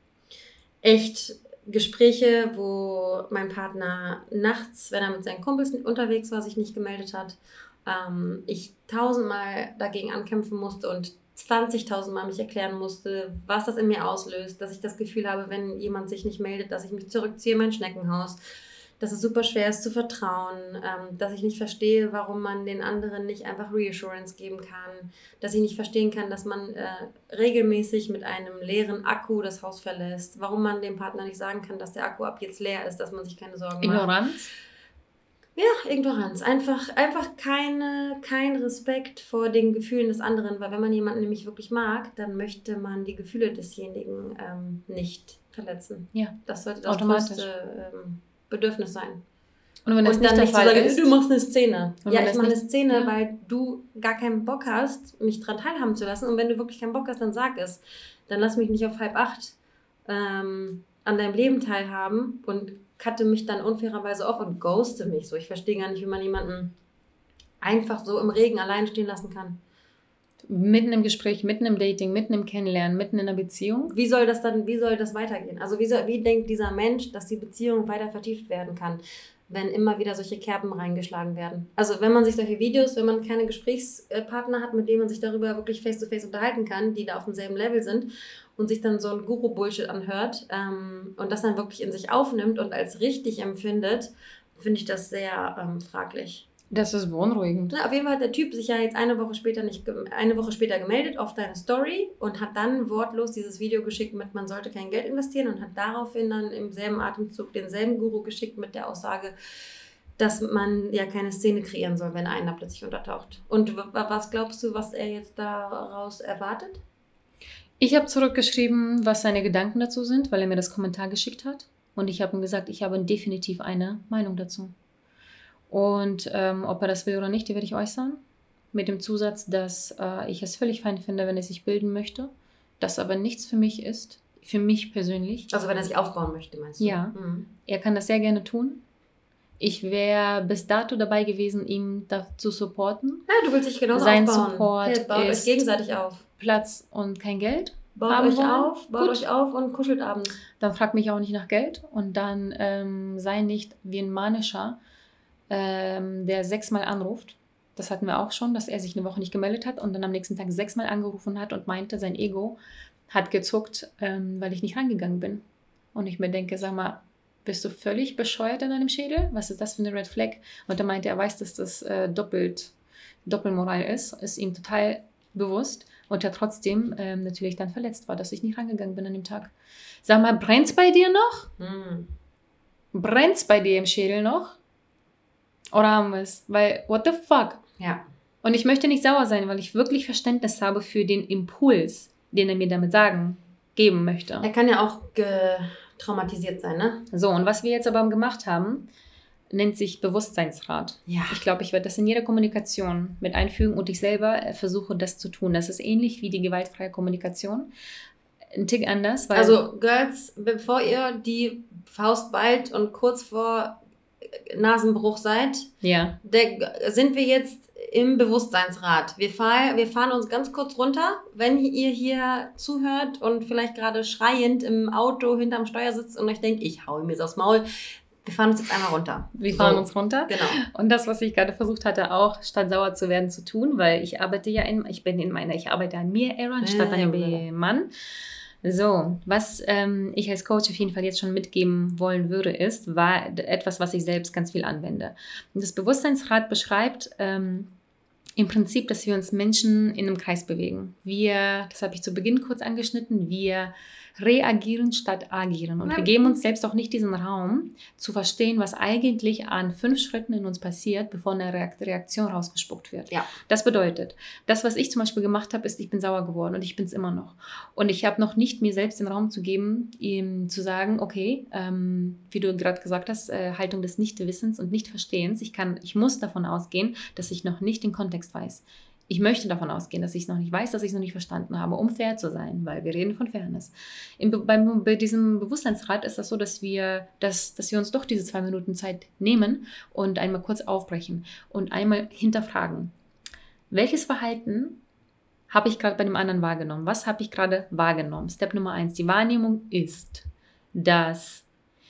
echt Gespräche, wo mein Partner nachts, wenn er mit seinen Kumpels unterwegs war, sich nicht gemeldet hat, ähm, ich tausendmal dagegen ankämpfen musste und zwanzigtausendmal mich erklären musste, was das in mir auslöst, dass ich das Gefühl habe, wenn jemand sich nicht meldet, dass ich mich zurückziehe in mein Schneckenhaus, dass es super schwer ist zu vertrauen, ähm, dass ich nicht verstehe, warum man den anderen nicht einfach Reassurance geben kann, dass ich nicht verstehen kann, dass man äh, regelmäßig mit einem leeren Akku das Haus verlässt, warum man dem Partner nicht sagen kann, dass der Akku ab jetzt leer ist, dass man sich keine Sorgen macht. Ignoranz? Ja, Ignoranz. Einfach, einfach keine, kein Respekt vor den Gefühlen des anderen, weil wenn man jemanden nämlich wirklich mag, dann möchte man die Gefühle desjenigen ähm, nicht verletzen. Ja, das sollte das größte ähm, Bedürfnis sein. Und wenn das und nicht dann der nicht Fall zu sagen, ist, du machst eine Szene. Und Ja, wenn ich das mache eine nicht- Szene, ja. weil du gar keinen Bock hast, mich dran teilhaben zu lassen. Und wenn du wirklich keinen Bock hast, dann sag es. Dann lass mich nicht auf halb acht ähm, an deinem Leben teilhaben und cutte mich dann unfairerweise auf und ghoste mich so. Ich verstehe gar nicht, wie man jemanden einfach so im Regen allein stehen lassen kann. mitten im Gespräch, mitten im Dating, mitten im Kennenlernen, mitten in einer Beziehung. Wie soll das dann, wie soll das weitergehen? Also wie, soll, wie denkt dieser Mensch, dass die Beziehung weiter vertieft werden kann, wenn immer wieder solche Kerben reingeschlagen werden? Also wenn man sich solche Videos, wenn man keine Gesprächspartner hat, mit denen man sich darüber wirklich face-to-face unterhalten kann, die da auf demselben Level sind und sich dann so ein Guru-Bullshit anhört ähm, und das dann wirklich in sich aufnimmt und als richtig empfindet, finde ich das sehr ähm, fraglich. Das ist beunruhigend. Na, auf jeden Fall hat der Typ sich ja jetzt eine Woche später nicht ge- eine Woche später gemeldet auf deine Story und hat dann wortlos dieses Video geschickt mit, man sollte kein Geld investieren und hat daraufhin dann im selben Atemzug denselben Guru geschickt mit der Aussage, dass man ja keine Szene kreieren soll, wenn einer plötzlich untertaucht. Und w- was glaubst du, was er jetzt daraus erwartet? Ich habe zurückgeschrieben, was seine Gedanken dazu sind, weil er mir das Kommentar geschickt hat. Und ich habe ihm gesagt, ich habe definitiv eine Meinung dazu. Und ähm, ob er das will oder nicht, die werde ich äußern. Mit dem Zusatz, dass äh, ich es völlig fein finde, wenn er sich bilden möchte. Das aber nichts für mich ist. Für mich persönlich. Also wenn er sich aufbauen möchte, meinst du? Ja. Mhm. Er kann das sehr gerne tun. Ich wäre bis dato dabei gewesen, ihm da zu supporten. Ja, du willst dich genauso Sein aufbauen. Support Hey, baut euch ist- gegenseitig auf. Platz und kein Geld. Baut haben euch wollen. auf, baut Gut. euch auf und kuschelt abends. Dann frag mich auch nicht nach Geld. Und dann ähm, sei nicht wie ein Manischer, ähm, der sechsmal anruft. Das hatten wir auch schon, dass er sich eine Woche nicht gemeldet hat und dann am nächsten Tag sechsmal angerufen hat und meinte, sein Ego hat gezuckt, ähm, weil ich nicht rangegangen bin. Und ich mir denke, sag mal, bist du völlig bescheuert in deinem Schädel? Was ist das für eine Red Flag? Und er meinte, er weiß, dass das äh, doppelt, Doppelmoral ist. Ist ihm total bewusst. Und er trotzdem ähm, natürlich dann verletzt war, dass ich nicht rangegangen bin an dem Tag. Sag mal, brennt's bei dir noch? Mhm. Brennt's bei dir im Schädel noch? Oder haben wir es? Weil, what the fuck? Ja. Und ich möchte nicht sauer sein, weil ich wirklich Verständnis habe für den Impuls, den er mir damit sagen, geben möchte. Er kann ja auch traumatisiert sein, ne? So, und was wir jetzt aber gemacht haben, nennt sich Bewusstseinsrat. Ja. Ich glaube, ich werde das in jeder Kommunikation mit einfügen und ich selber äh, versuche, das zu tun. Das ist ähnlich wie die gewaltfreie Kommunikation. Ein Tick anders, weil... Also, Girls, bevor ihr die Faust ballt und kurz vor Nasenbruch seid, ja. der, sind wir jetzt im Bewusstseinsrat. Wir, fahr, wir fahren uns ganz kurz runter. Wenn ihr hier zuhört und vielleicht gerade schreiend im Auto hinterm Steuer sitzt und euch denkt, ich hau ihm jetzt aufs Maul, wir fahren uns jetzt einmal runter. Wir fahren So. uns runter. Genau. Und das, was ich gerade versucht hatte, auch statt sauer zu werden, zu tun, weil ich arbeite ja in, ich bin in meiner, ich arbeite an mir, Aaron, statt an dem Mann. So, was ähm, ich als Coach auf jeden Fall jetzt schon mitgeben wollen würde, ist, war etwas, was ich selbst ganz viel anwende. Und das Bewusstseinsrad beschreibt, ähm, im Prinzip, dass wir uns Menschen in einem Kreis bewegen. Wir, das habe ich zu Beginn kurz angeschnitten, wir reagieren statt agieren. Und wir geben uns selbst auch nicht diesen Raum, zu verstehen, was eigentlich an fünf Schritten in uns passiert, bevor eine Reaktion rausgespuckt wird. Ja. Das bedeutet, das, was ich zum Beispiel gemacht habe, ist, ich bin sauer geworden und ich bin es immer noch. Und ich habe noch nicht mir selbst den Raum zu geben, ihm zu sagen, okay, ähm, wie du gerade gesagt hast, äh, Haltung des Nichtwissens und Nichtverstehens. Ich kann, ich muss davon ausgehen, dass ich noch nicht den Kontext weiß. Ich möchte davon ausgehen, dass ich es noch nicht weiß, dass ich es noch nicht verstanden habe, um fair zu sein, weil wir reden von Fairness. Im, beim, bei diesem Bewusstseinsrat ist das so, dass wir, dass, dass wir uns doch diese zwei Minuten Zeit nehmen und einmal kurz aufbrechen und einmal hinterfragen. Welches Verhalten habe ich gerade bei dem anderen wahrgenommen? Was habe ich gerade wahrgenommen? Step Nummer eins. Die Wahrnehmung ist, dass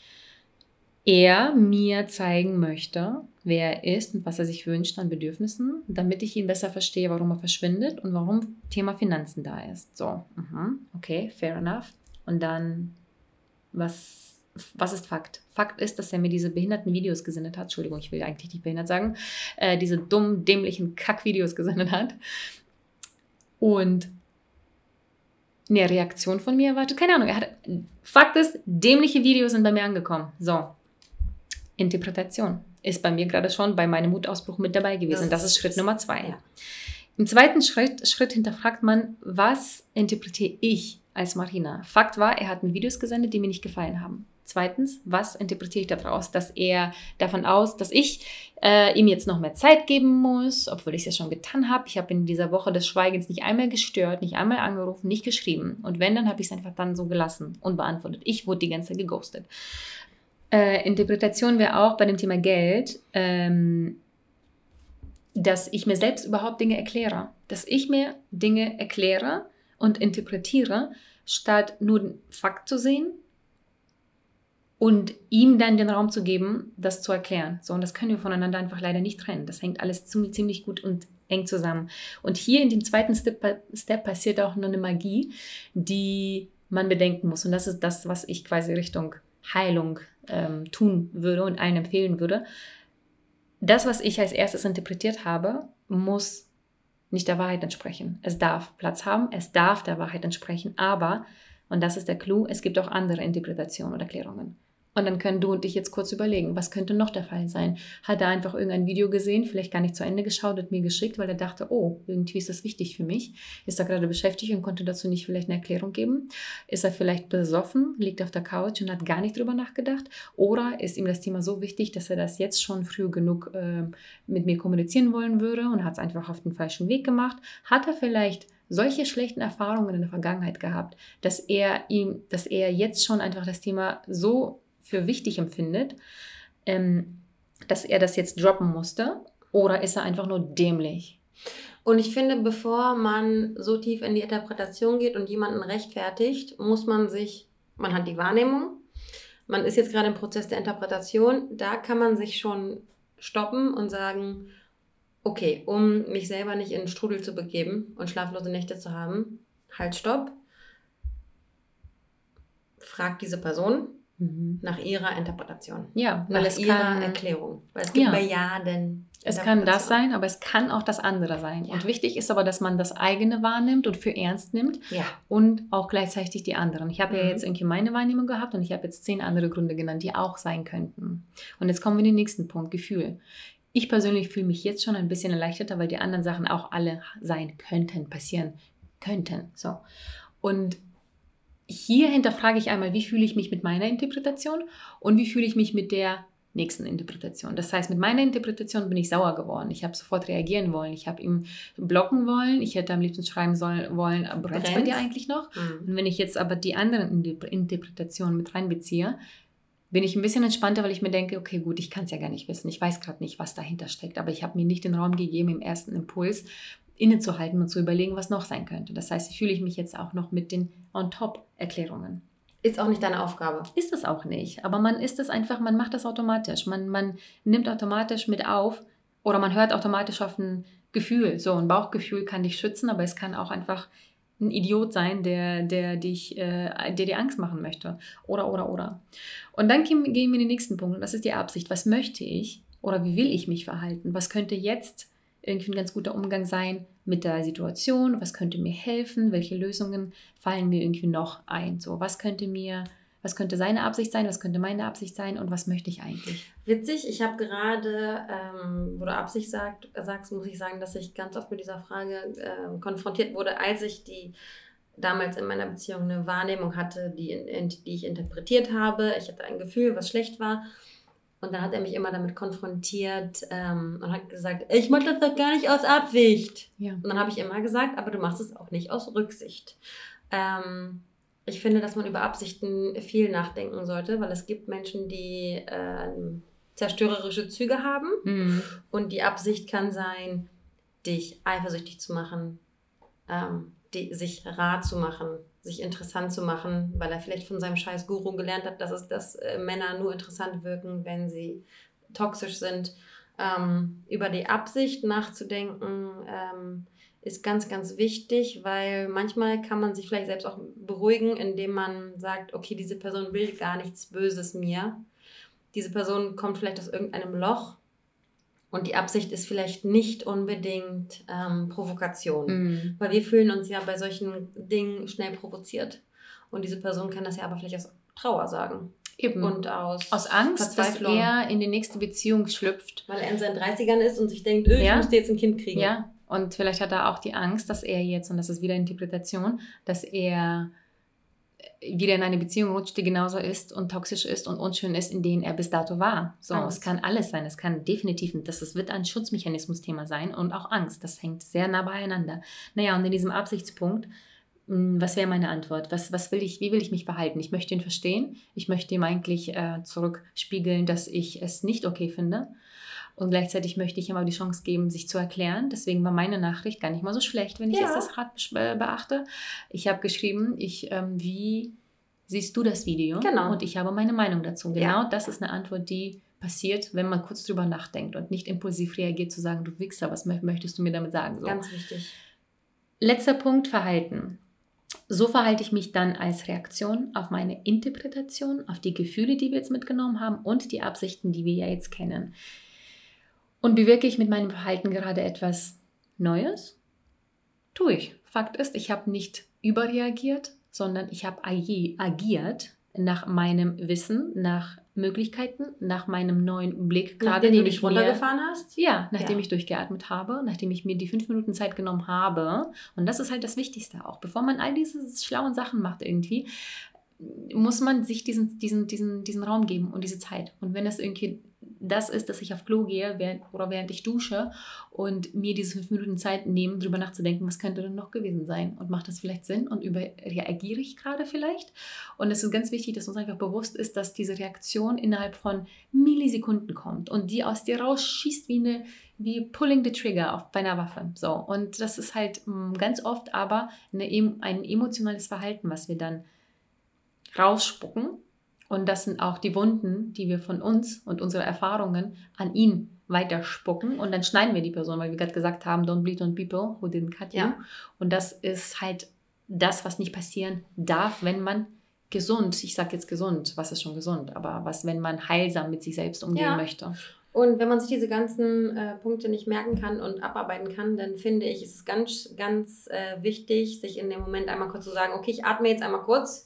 er mir zeigen möchte, wer er ist und was er sich wünscht an Bedürfnissen, damit ich ihn besser verstehe, warum er verschwindet und warum Thema Finanzen da ist. So, okay, fair enough. Und dann, was, was ist Fakt? Fakt ist, dass er mir diese behinderten Videos gesendet hat. Entschuldigung, ich will eigentlich nicht behindert sagen. Äh, diese dummen, dämlichen Kack-Videos gesendet hat. Und eine Reaktion von mir erwartet. Keine Ahnung. Er hat, Fakt ist, dämliche Videos sind bei mir angekommen. So. Interpretation ist bei mir gerade schon bei meinem Mutausbruch mit dabei gewesen. Das, das ist Schritt Nummer zwei. Ja. Im zweiten Schritt, Schritt hinterfragt man, was interpretiere ich als Marina? Fakt war, er hat mir Videos gesendet, die mir nicht gefallen haben. Zweitens, was interpretiere ich daraus? Dass er davon aus, dass ich äh, ihm jetzt noch mehr Zeit geben muss, obwohl ich es ja schon getan habe. Ich habe in dieser Woche des Schweigens nicht einmal gestört, nicht einmal angerufen, nicht geschrieben. Und wenn, dann habe ich es einfach dann so gelassen, unbeantwortet. Ich wurde die ganze Zeit geghostet. Äh, Interpretation wäre auch bei dem Thema Geld, ähm, dass ich mir selbst überhaupt Dinge erkläre. Dass ich mir Dinge erkläre und interpretiere, statt nur den Fakt zu sehen und ihm dann den Raum zu geben, das zu erklären. So, und das können wir voneinander einfach leider nicht trennen. Das hängt alles ziemlich gut und eng zusammen. Und hier in dem zweiten Step, Step passiert auch noch eine Magie, die man bedenken muss. Und das ist das, was ich quasi Richtung Heilung ähm, tun würde und allen empfehlen würde. Das, was ich als erstes interpretiert habe, muss nicht der Wahrheit entsprechen. Es darf Platz haben, es darf der Wahrheit entsprechen, aber, und das ist der Clou, es gibt auch andere Interpretationen oder Erklärungen. Und dann können du und ich jetzt kurz überlegen, was könnte noch der Fall sein? Hat er einfach irgendein Video gesehen, vielleicht gar nicht zu Ende geschaut und mir geschickt, weil er dachte, oh, irgendwie ist das wichtig für mich. Ist er gerade beschäftigt und konnte dazu nicht vielleicht eine Erklärung geben? Ist er vielleicht besoffen, liegt auf der Couch und hat gar nicht drüber nachgedacht? Oder ist ihm das Thema so wichtig, dass er das jetzt schon früh genug äh, mit mir kommunizieren wollen würde und hat es einfach auf den falschen Weg gemacht? Hat er vielleicht solche schlechten Erfahrungen in der Vergangenheit gehabt, dass er ihm, dass er jetzt schon einfach das Thema so für wichtig empfindet, ähm, dass er das jetzt droppen musste, oder ist er einfach nur dämlich? Und ich finde, bevor man so tief in die Interpretation geht und jemanden rechtfertigt, muss man sich, man hat die Wahrnehmung, man ist jetzt gerade im Prozess der Interpretation, da kann man sich schon stoppen und sagen, okay, um mich selber nicht in den Strudel zu begeben und schlaflose Nächte zu haben, halt, stopp, frag diese Person, Mhm. nach ihrer Interpretation. Ja, weil nach es ihrer kann, Erklärung. Weil es gibt ja Milliarden. Es kann das sein, aber es kann auch das andere sein. Ja. Und wichtig ist aber, dass man das eigene wahrnimmt und für ernst nimmt, ja, und auch gleichzeitig die anderen. Ich habe mhm. ja jetzt irgendwie meine Wahrnehmung gehabt und ich habe jetzt zehn andere Gründe genannt, die auch sein könnten. Und jetzt kommen wir in den nächsten Punkt, Gefühl. Ich persönlich fühle mich jetzt schon ein bisschen erleichterter, weil die anderen Sachen auch alle sein könnten, passieren könnten. So. Und hier hinterfrage ich einmal, wie fühle ich mich mit meiner Interpretation und wie fühle ich mich mit der nächsten Interpretation. Das heißt, mit meiner Interpretation bin ich sauer geworden. Ich habe sofort reagieren wollen. Ich habe ihm blocken wollen. Ich hätte am liebsten schreiben sollen, wollen, brennt es bei dir eigentlich noch? Mhm. Und wenn ich jetzt aber die anderen Interpretationen mit reinbeziehe, bin ich ein bisschen entspannter, weil ich mir denke, okay, gut, ich kann es ja gar nicht wissen. Ich weiß gerade nicht, was dahinter steckt. Aber ich habe mir nicht den Raum gegeben, im ersten Impuls innezuhalten und zu überlegen, was noch sein könnte. Das heißt, fühle ich mich jetzt auch noch mit den On-Top-Erklärungen. Ist auch nicht deine Aufgabe. Ist es auch nicht. Aber man ist es einfach, man macht das automatisch. Man, man nimmt automatisch mit auf oder man hört automatisch auf ein Gefühl. So, ein Bauchgefühl kann dich schützen, aber es kann auch einfach ein Idiot sein, der, der, dich, äh, der dir Angst machen möchte. Oder, oder, oder. Und dann gehen wir in den nächsten Punkt. Und das ist die Absicht. Was möchte ich oder wie will ich mich verhalten? Was könnte jetzt irgendwie ein ganz guter Umgang sein mit der Situation? Was könnte mir helfen? Welche Lösungen fallen mir irgendwie noch ein? So, was könnte mir, was könnte seine Absicht sein? Was könnte meine Absicht sein? Und was möchte ich eigentlich? Witzig, ich habe gerade, ähm, wo du Absicht sagt, sagst, muss ich sagen, dass ich ganz oft mit dieser Frage äh, konfrontiert wurde, als ich die damals in meiner Beziehung eine Wahrnehmung hatte, die, in, die ich interpretiert habe. Ich hatte ein Gefühl, was schlecht war. Und dann hat er mich immer damit konfrontiert ähm, und hat gesagt, ich mache das doch gar nicht aus Absicht. Ja. Und dann habe ich immer gesagt, aber du machst es auch nicht aus Rücksicht. Ähm, ich finde, dass man über Absichten viel nachdenken sollte, weil es gibt Menschen, die äh, zerstörerische Züge haben. Mhm. Und die Absicht kann sein, dich eifersüchtig zu machen, ähm, die, sich rar zu machen, sich interessant zu machen, weil er vielleicht von seinem scheiß Guru gelernt hat, dass, es, dass äh, Männer nur interessant wirken, wenn sie toxisch sind. Ähm, über die Absicht nachzudenken ähm, ist ganz, ganz wichtig, weil manchmal kann man sich vielleicht selbst auch beruhigen, indem man sagt, okay, diese Person will gar nichts Böses mir. Diese Person kommt vielleicht aus irgendeinem Loch. Und die Absicht ist vielleicht nicht unbedingt ähm, Provokation. Mhm. Weil wir fühlen uns ja bei solchen Dingen schnell provoziert. Und diese Person kann das ja aber vielleicht aus Trauer sagen. Eben. Und aus, aus Angst, dass Verzweiflung. er in die nächste Beziehung schlüpft. Weil er in seinen dreißigern ist und sich denkt, öh, ich Ja. müsste jetzt ein Kind kriegen. Ja, und vielleicht hat er auch die Angst, dass er jetzt, und das ist wieder Interpretation, dass er wieder in eine Beziehung rutscht, die genauso ist und toxisch ist und unschön ist, in denen er bis dato war. So, Angst. es kann alles sein. Es kann definitiv, das ist, wird ein Schutzmechanismus-Thema sein und auch Angst. Das hängt sehr nah beieinander. Naja, und in diesem Absichtspunkt, mh, was wäre meine Antwort? Was, was will ich, wie will ich mich verhalten? Ich möchte ihn verstehen. Ich möchte ihm eigentlich äh, zurückspiegeln, dass ich es nicht okay finde. Und gleichzeitig möchte ich ihm aber die Chance geben, sich zu erklären. Deswegen war meine Nachricht gar nicht mal so schlecht, wenn ich Ja. jetzt das Rat be- beachte. Ich habe geschrieben, ich, ähm, wie siehst du das Video? Genau. Und ich habe meine Meinung dazu. Genau Ja. das ist eine Antwort, die passiert, wenn man kurz drüber nachdenkt und nicht impulsiv reagiert, zu sagen, du Wichser, was mö- möchtest du mir damit sagen? So. Ganz wichtig. Letzter Punkt, Verhalten. So verhalte ich mich dann als Reaktion auf meine Interpretation, auf die Gefühle, die wir jetzt mitgenommen haben und die Absichten, die wir ja jetzt kennen. Und bewirke ich mit meinem Verhalten gerade etwas Neues? Tue ich. Fakt ist, ich habe nicht überreagiert, sondern ich habe agi- agiert nach meinem Wissen, nach Möglichkeiten, nach meinem neuen Blick. Gerade Nachdem du den dich ich mir- runtergefahren hast? Ja, nachdem Ja. ich durchgeatmet habe, nachdem ich mir die fünf Minuten Zeit genommen habe. Und das ist halt das Wichtigste auch. Bevor man all diese schlauen Sachen macht irgendwie, muss man sich diesen, diesen, diesen, diesen Raum geben und diese Zeit. Und wenn es irgendwie das ist, dass ich auf Klo gehe während, oder während ich dusche und mir diese fünf Minuten Zeit nehme, drüber nachzudenken, was könnte denn noch gewesen sein und macht das vielleicht Sinn und überreagiere ich gerade vielleicht? Und es ist ganz wichtig, dass uns einfach bewusst ist, dass diese Reaktion innerhalb von Millisekunden kommt und die aus dir rausschießt wie eine wie pulling the trigger auf, bei einer Waffe. So. Und das ist halt mh, ganz oft aber eine, ein emotionales Verhalten, was wir dann rausspucken. Und das sind auch die Wunden, die wir von uns und unsere Erfahrungen an ihn weiterspucken. Und dann schneiden wir die Person, weil wir gerade gesagt haben, don't bleed on people who didn't cut you. Ja. Und das ist halt das, was nicht passieren darf, wenn man gesund, ich sage jetzt gesund, was ist schon gesund, aber was, wenn man heilsam mit sich selbst umgehen Ja. möchte. Und wenn man sich diese ganzen äh, Punkte nicht merken kann und abarbeiten kann, dann finde ich, ist es ganz, ganz äh, wichtig, sich in dem Moment einmal kurz zu sagen, okay, ich atme jetzt einmal kurz.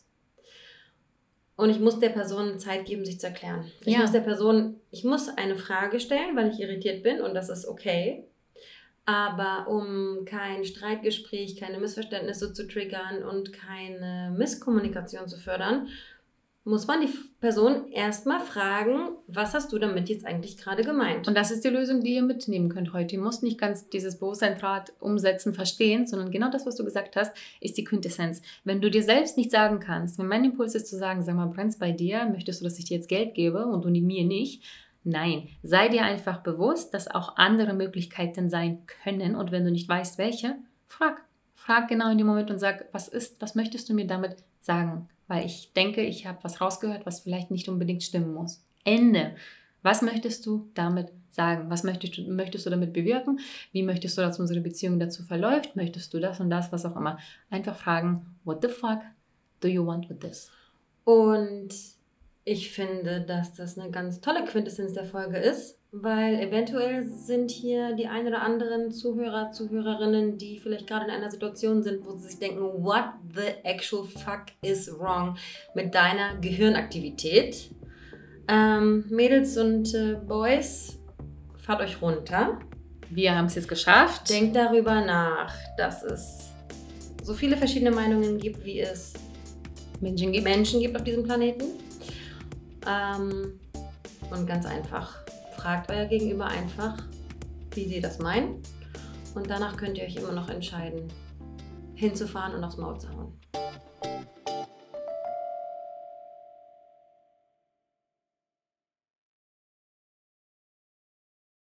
Und ich muss der Person Zeit geben, sich zu erklären. Ich Ja. muss der Person, ich muss eine Frage stellen, weil ich irritiert bin und das ist okay. Aber um kein Streitgespräch, keine Missverständnisse zu triggern und keine Misskommunikation zu fördern, muss man die Person erstmal fragen, was hast du damit jetzt eigentlich gerade gemeint? Und das ist die Lösung, die ihr mitnehmen könnt heute. Ihr müsst nicht ganz dieses Bewusstseinsrad umsetzen, verstehen, sondern genau das, was du gesagt hast, ist die Quintessenz. Wenn du dir selbst nicht sagen kannst, wenn mein Impuls ist zu sagen, sag mal, brennt's bei dir, möchtest du, dass ich dir jetzt Geld gebe und du mir nicht? Nein, sei dir einfach bewusst, dass auch andere Möglichkeiten sein können und wenn du nicht weißt, welche, frag. Frag genau in dem Moment und sag, was ist, was möchtest du mir damit sagen? Weil ich denke, ich habe was rausgehört, was vielleicht nicht unbedingt stimmen muss. Ende. Was möchtest du damit sagen? Was möchtest du, möchtest du damit bewirken? Wie möchtest du, dass unsere Beziehung dazu verläuft? Möchtest du das und das, was auch immer? Einfach fragen, what the fuck do you want with this? Und ich finde, dass das eine ganz tolle Quintessenz der Folge ist. weil eventuell sind hier die ein oder anderen Zuhörer, Zuhörerinnen, die vielleicht gerade in einer Situation sind, wo sie sich denken, what the actual fuck is wrong mit deiner Gehirnaktivität? Ähm, Mädels und äh, Boys, fahrt euch runter. Wir haben es jetzt geschafft. Denkt darüber nach, dass es so viele verschiedene Meinungen gibt, wie es Menschen gibt. Menschen gibt auf diesem Planeten. Ähm, und ganz einfach, fragt euer Gegenüber einfach, wie sie das meinen. Und danach könnt ihr euch immer noch entscheiden, hinzufahren und aufs Maul zu hauen.